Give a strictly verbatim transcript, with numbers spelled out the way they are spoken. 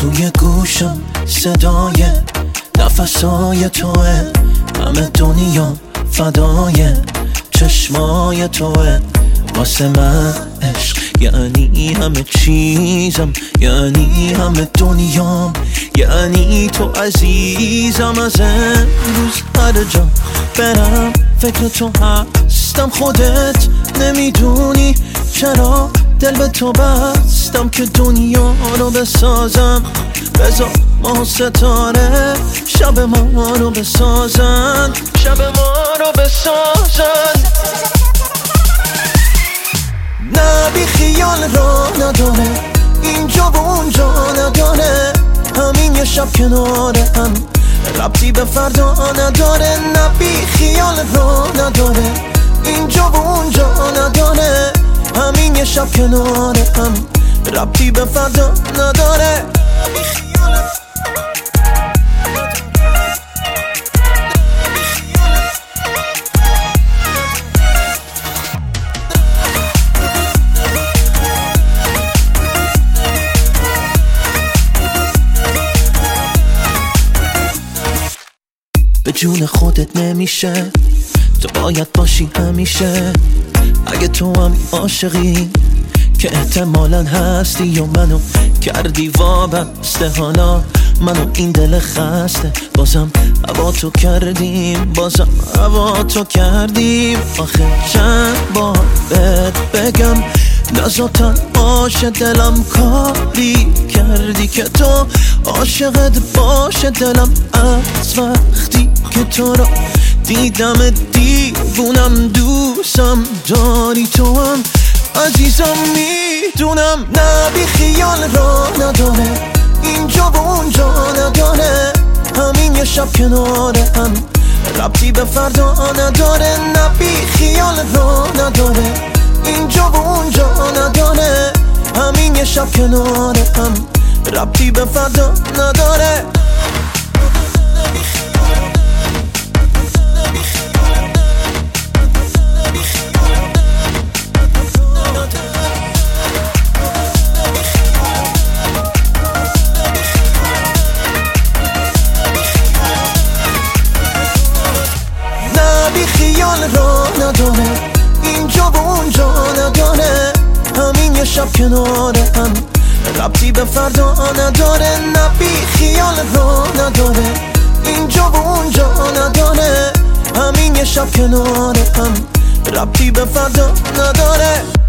توی گوشم صدای نفسای توه، همه دنیا فدای چشمای توه. واسه من عشق یعنی همه چیزم، یعنی همه دنیام، یعنی تو عزیزم. از امروز هر جا برم فکر تو هستم، خودت نمیدونی چرا دل به تو بستم که دنیا رو بسازم. بذار ما ستاره شب ما رو بسازن، شب ما رو بسازن. نه بی خیال را نداره، اینجا و اونجا نداره، همین یه شب کنار هم ربطی به فردا نداره. نه بی خیال را نداره، اینجا و اونجا نداره، همین یه شب کنار هم ربطی به فردا نداره. به جون خودت نمیشه، تو باید باشی همیشه. اگه تو هم عاشقی که احتمالاً هستی و منو کردی وابسته، حالا منو این دل خسته بازم هوا تو کردیم، بازم هوا تو کردیم. آخه چند بار بهت بگم نزاتن باشه دلم، کاری کردی که تو عاشقت باشه دلم. از وقتی که تو رو دیدم دیوونم، دوستم داری تو هم عزیزم میدونم. نه بی خیال را نداره، اینجا و اونجا نداره، همین یه شب کنار هم ربطی به فردا نداره. نه بی خیال را نداره، اینجا و اونجا نداره، همین یه شب کنار هم ربطی به فردا نداره. خیال را نداره، اینجا و اونجا نداره، همین یه شب کنار هم ربطی به فردا نداره. نه بی خیال را نداره، اینجا و اونجا نداره، همین یه شب کنار هم ربطی به فردا نداره.